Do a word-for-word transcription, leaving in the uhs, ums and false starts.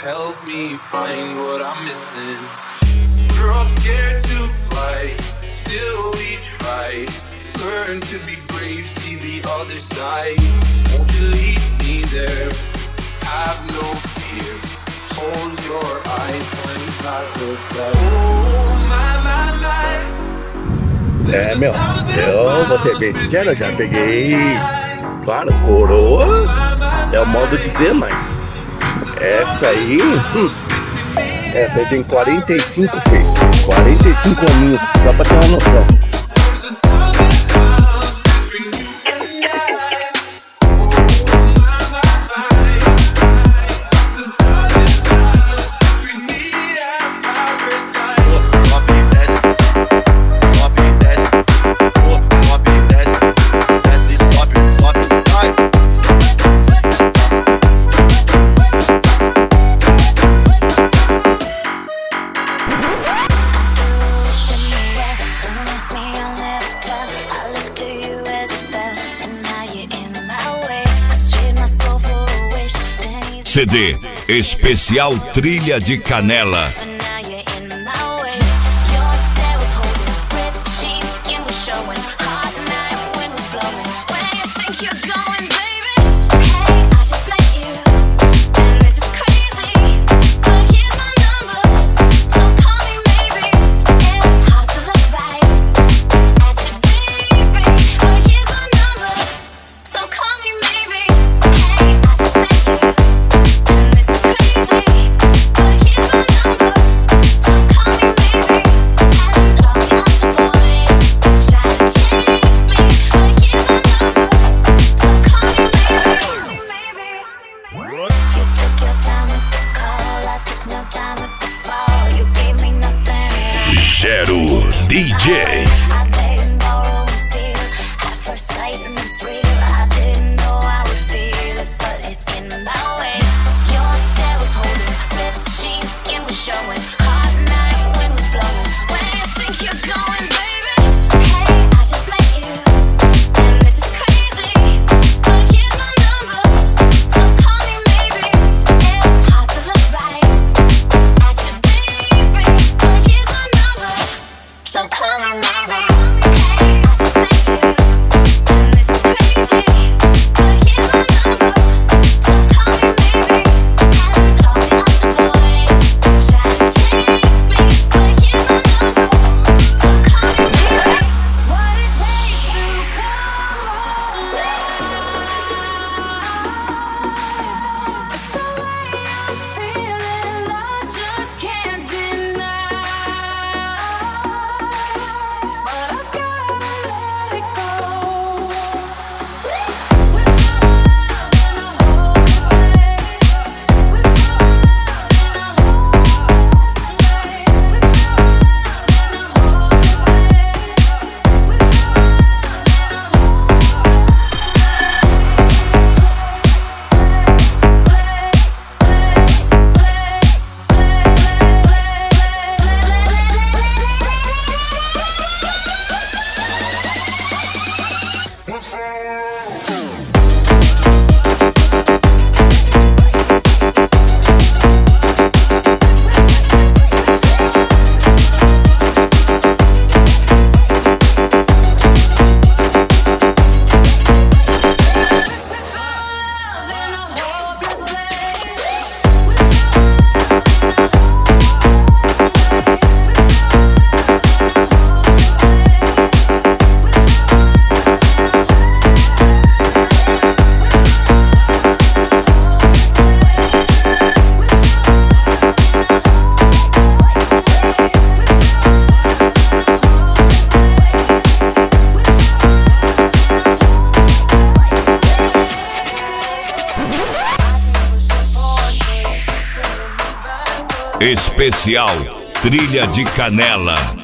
help me find what I'm missing. We're all scared to fly, still we try. Learn to be brave, see the other side. Won't you lead me there? Have no fear. Close your eyes when I look back. Oh my, my, my. É, meu, eu vou ter besteira, eu já peguei. Claro, coroa é o modo de dizer, mas essa aí, hum, essa aí tem quarenta e cinco, filho. quarenta e cinco aninhos, só pra ter uma noção. C D especial Trilha de Canela. Gero D J. Especial Trilha de Canela.